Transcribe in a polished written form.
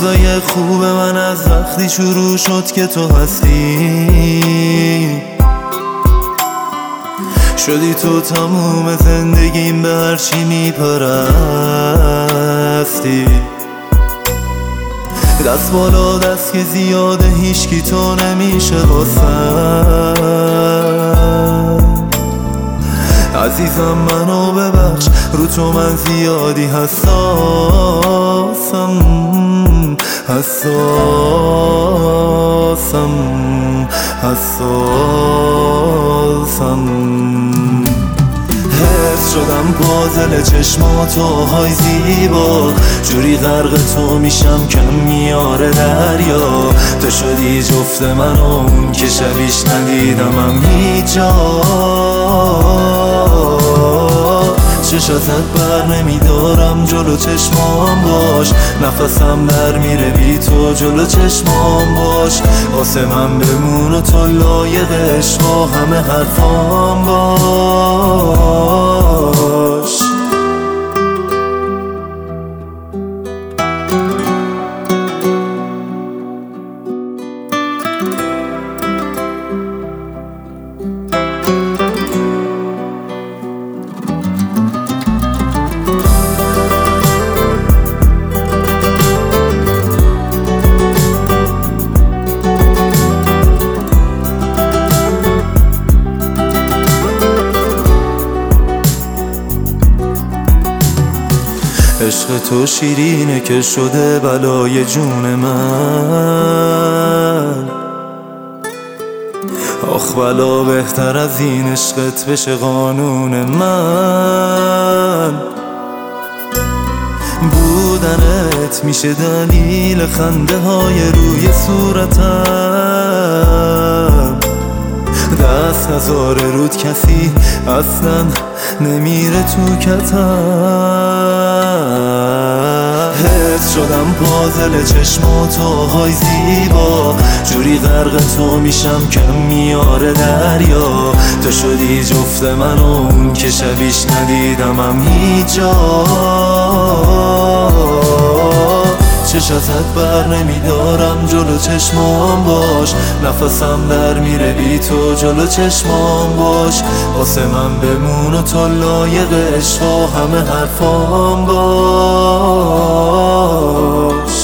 روزای خوب من از وقتی شروع شد که تو هستی، شدی تو تموم زندگیم، به هرچی میپرستی. دست بالا دست که زیاده هیچکی تو نمیشه واسم. عزیزم منو ببخش، رو تو من زیادی حساسم. حس شدم پازل چشماتو های زیبا، جوری غرق تو میشم کم میاره دریا. تو شدی جفت من و اون که شبیش ندیدمم هیچ جا. چشاتت بر نمیدارم جلو چشمام باش، نفسم در میره بی تو جلو چشمام باش. واسه من بمون و تو لایق عشق و همه حرفام باش. عشق تو شیرینه که شده بلای جون من. آخ بلا بهتر از این عشقت بشه قانون من. بودنت میشه دلیل خنده های روی صورتم. دست نذاره رود کسی اصلا نمیره تو کتم. حس شدم پازل چشماتو های زیبا، جوری غرق تو میشم کم میاره دریا. تو شدی جفت من و اون که شبیش ندیدمم هیچ جا. چشاتت بر نمیدارم جلو چشمام باش، نفسم در میره بی تو جلو چشمام باش. واسه من بمون و تو لایق عشق و همه حرفام باش.